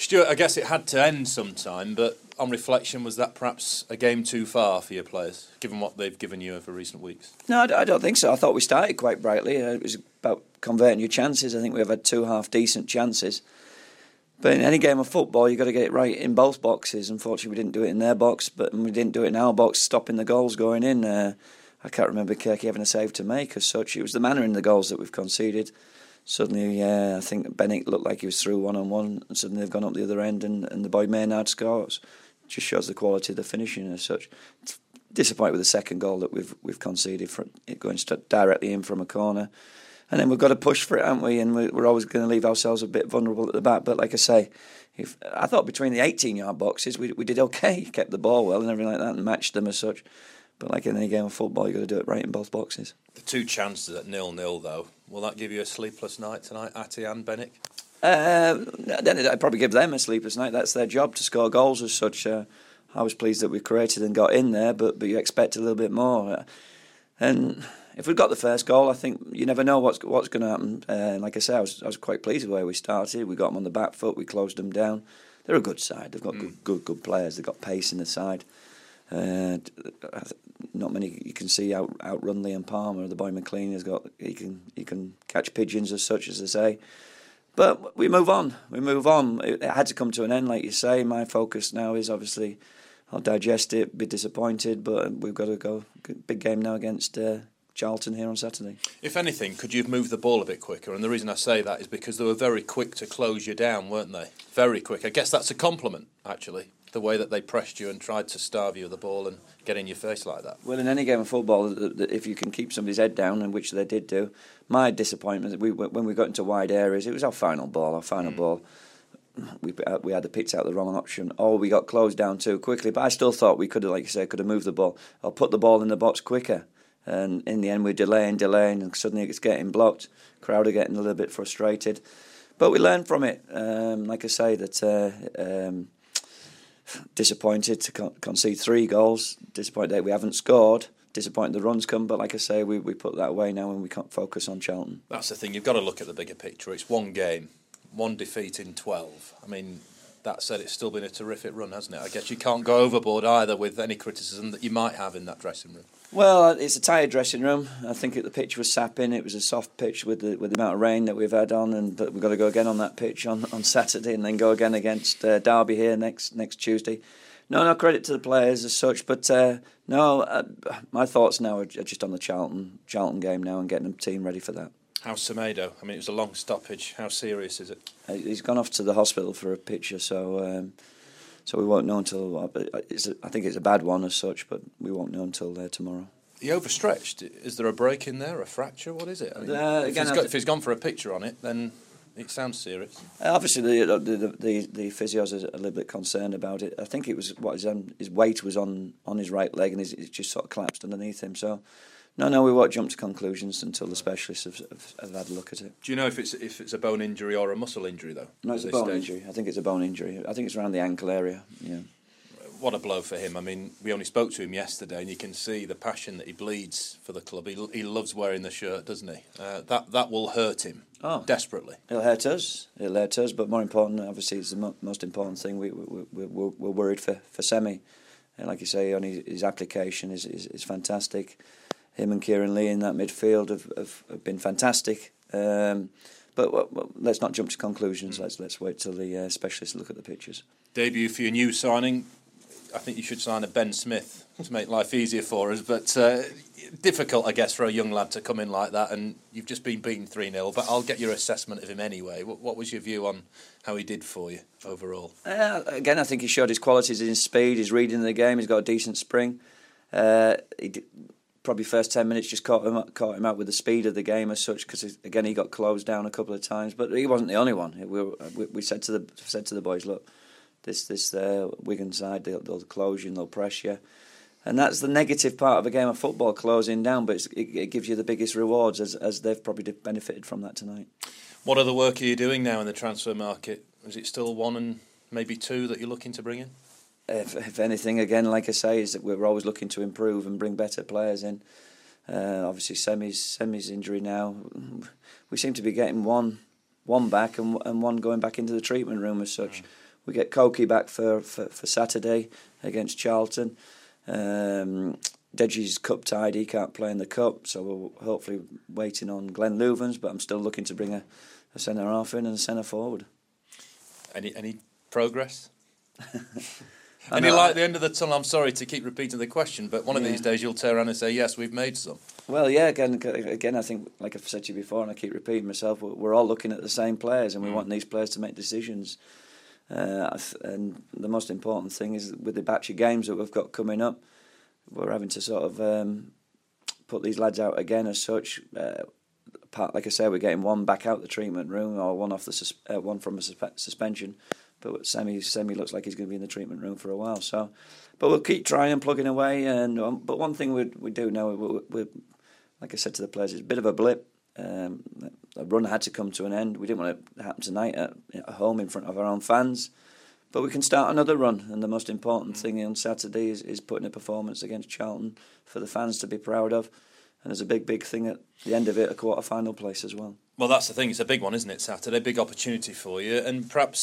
Stuart, I guess it had to end sometime, but on reflection, was that perhaps a game too far for your players, given what they've given you over recent weeks? No, I don't think so. I thought we started quite brightly. It was about converting your chances. I think we've had two half-decent chances. But in any game of football, you've got to get it right in both boxes. Unfortunately, we didn't do it in their box, but we didn't do it in our box, stopping the goals going in. I can't remember Kirky having a save to make as such. It was the manner in the goals that we've conceded. Suddenly, I think Bennett looked like he was through one-on-one, and suddenly they've gone up the other end, and the boy Maynard scores. Just shows the quality of the finishing as such. Disappointed with the second goal that we've conceded, for it going directly in from a corner. And then we've got to push for it, haven't we? And we're always going to leave ourselves a bit vulnerable at the back. But like I say, I thought between the 18-yard boxes we did okay, kept the ball well and everything like that, and matched them as such. But like in any game of football, you've got to do it right in both boxes. The two chances at 0-0, though, will that give you a sleepless night tonight, Atty and Bennett? Then I'd probably give them a sleepless night. That's their job, to score goals as such. I was pleased that we created and got in there, but you expect a little bit more. And if we'd got the first goal, I think you never know what's going to happen. Like I say, I was quite pleased with the way we started. We got them on the back foot. We closed them down. They're a good side. They've got good players. They've got pace in the side. Not many you can see outrun Liam Palmer. The boy McLean he can catch pigeons as such, as they say. But we move on. It had to come to an end, like you say. My focus now is obviously I'll digest it, be disappointed, but we've got to go. Big game now against Charlton here on Saturday. If anything, could you have moved the ball a bit quicker? And the reason I say that is because they were very quick to close you down, weren't they? Very quick. I guess that's a compliment, actually, the way that they pressed you and tried to starve you with the ball and get in your face like that. Well, in any game of football, if you can keep somebody's head down, and which they did do, my disappointment, when we got into wide areas, it was our final ball. We had picked out the wrong option, or we got closed down too quickly. But I still thought we could have, like you say, moved the ball or put the ball in the box quicker. And in the end, we're delaying, and suddenly it's getting blocked. Crowder getting a little bit frustrated, but we learned from it. Like I say, that disappointed to concede 3 goals. Disappointed that we haven't scored. Disappointed the runs come, but like I say, we put that away now and we can't focus on Charlton. That's the thing. You've got to look at the bigger picture. It's one game. 1 defeat in 12. I mean, that said, it's still been a terrific run, hasn't it? I guess you can't go overboard either with any criticism that you might have in that dressing room. Well, it's a tired dressing room. I think the pitch was sapping. It was a soft pitch with the amount of rain that we've had on, and we've got to go again on that pitch on Saturday, and then go again against Derby here next Tuesday. No credit to the players as such, but my thoughts now are just on the Charlton game now and getting the team ready for that. How's Semedo? I mean, it was a long stoppage. How serious is it? He's gone off to the hospital for a picture, so we won't know until. I think it's a bad one as such, but we won't know until tomorrow. He overstretched. Is there a break in there, a fracture? What is it? I mean, if he's gone for a picture on it, then it sounds serious. Obviously, the physios are a little bit concerned about it. I think it was his weight was on his right leg, and it just sort of collapsed underneath him. So. No, we won't jump to conclusions until the specialists have had a look at it. Do you know if it's a bone injury or a muscle injury, though? No, it's a bone injury. I think it's a bone injury. I think it's around the ankle area, yeah. What a blow for him. I mean, we only spoke to him yesterday, and you can see the passion that he bleeds for the club. He loves wearing the shirt, doesn't he? That will hurt him desperately. It'll hurt us, but more important, obviously, it's the most important thing. We're worried for Semi. And like you say, on his application is fantastic. Him and Kieran Lee in that midfield have been fantastic. But let's not jump to conclusions. Let's wait till the specialists look at the pictures. Debut for your new signing. I think you should sign a Ben Smith to make life easier for us. But difficult, I guess, for a young lad to come in like that. And you've just been beaten 3-0. But I'll get your assessment of him anyway. What was your view on how he did for you overall? Again, I think he showed his qualities, his speed, his reading of the game. He's got a decent spring. Probably first 10 minutes just caught him out with the speed of the game as such, because again he got closed down a couple of times, but he wasn't the only one. We said to the boys, look, this Wigan side, they'll close you and they'll press you, and that's the negative part of a game of football, closing down. But it gives you the biggest rewards, as they've probably benefited from that tonight. What other work are you doing now in the transfer market? Is it still 1 and maybe 2 that you're looking to bring in? If anything, again, like I say, is that we're always looking to improve and bring better players in. Obviously, Semi's injury now, we seem to be getting one back and one going back into the treatment room as such. We get Koki back for Saturday against Charlton. Deji's cup tied, he can't play in the cup, so we're hopefully waiting on Glenn Louvens, but I'm still looking to bring a centre half in and a centre forward. Any progress? Any light at the end of the tunnel? I'm sorry to keep repeating the question, but one of these days you'll turn around and say, yes, we've made some. Well, yeah, again, I think, like I've said to you before, and I keep repeating myself, we're all looking at the same players, and we want these players to make decisions. And the most important thing is, with the batch of games that we've got coming up, we're having to sort of put these lads out again as such. Like I say, we're getting one back out the treatment room, or one off one from a suspension. But Semi looks like he's going to be in the treatment room for a while. So, but we'll keep trying and plugging away. And but one thing we do know, we like I said to the players, it's a bit of a blip. A run had to come to an end. We didn't want it to happen tonight at home in front of our own fans. But we can start another run, and the most important thing on Saturday is putting a performance against Charlton for the fans to be proud of. And there's a big thing at the end of it, a quarter-final place as well. Well, that's the thing. It's a big one, isn't it, Saturday? Big opportunity for you. And perhaps